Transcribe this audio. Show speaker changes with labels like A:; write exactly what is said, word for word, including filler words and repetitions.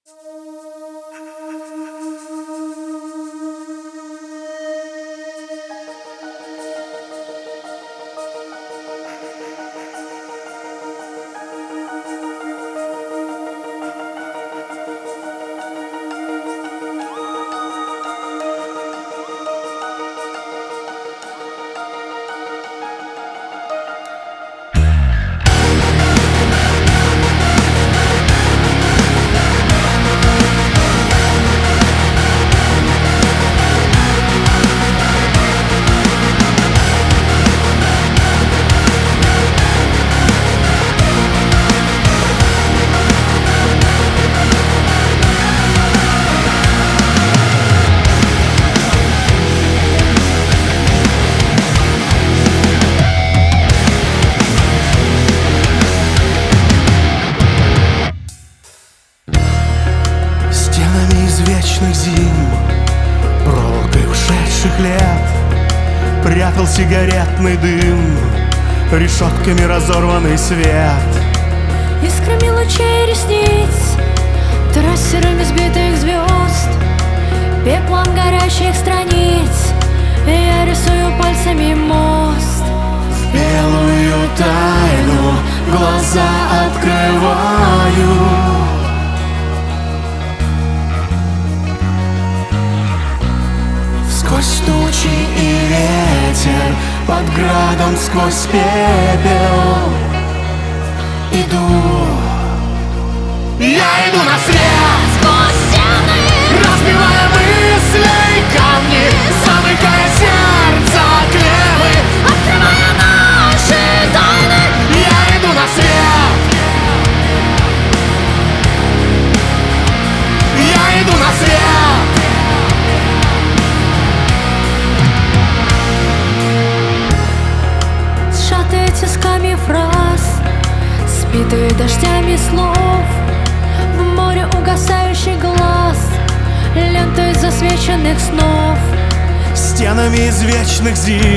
A: Вечных зим, проволокой ушедших лет, прятал сигаретный дым, решетками разорванный свет.
B: Искрами лучей ресниц, трассерами сбитых звезд, пеплом горящих страниц я рисую пальцами мост.
A: В белую тайну глаза открываю. Сквозь тучи и ветер, под градом сквозь пепел иду. Я иду на свет
B: Сквозь стены,
A: разбивая мысли камни, замыкая сердце клевы,
B: открывая наши тайны.
A: я иду на свет. Я иду на свет.
B: Сжатые тисками фраз, сбитые дождями слов, в море угасающий глаз, лентой засвеченных снов.
A: Стенами из вечных зим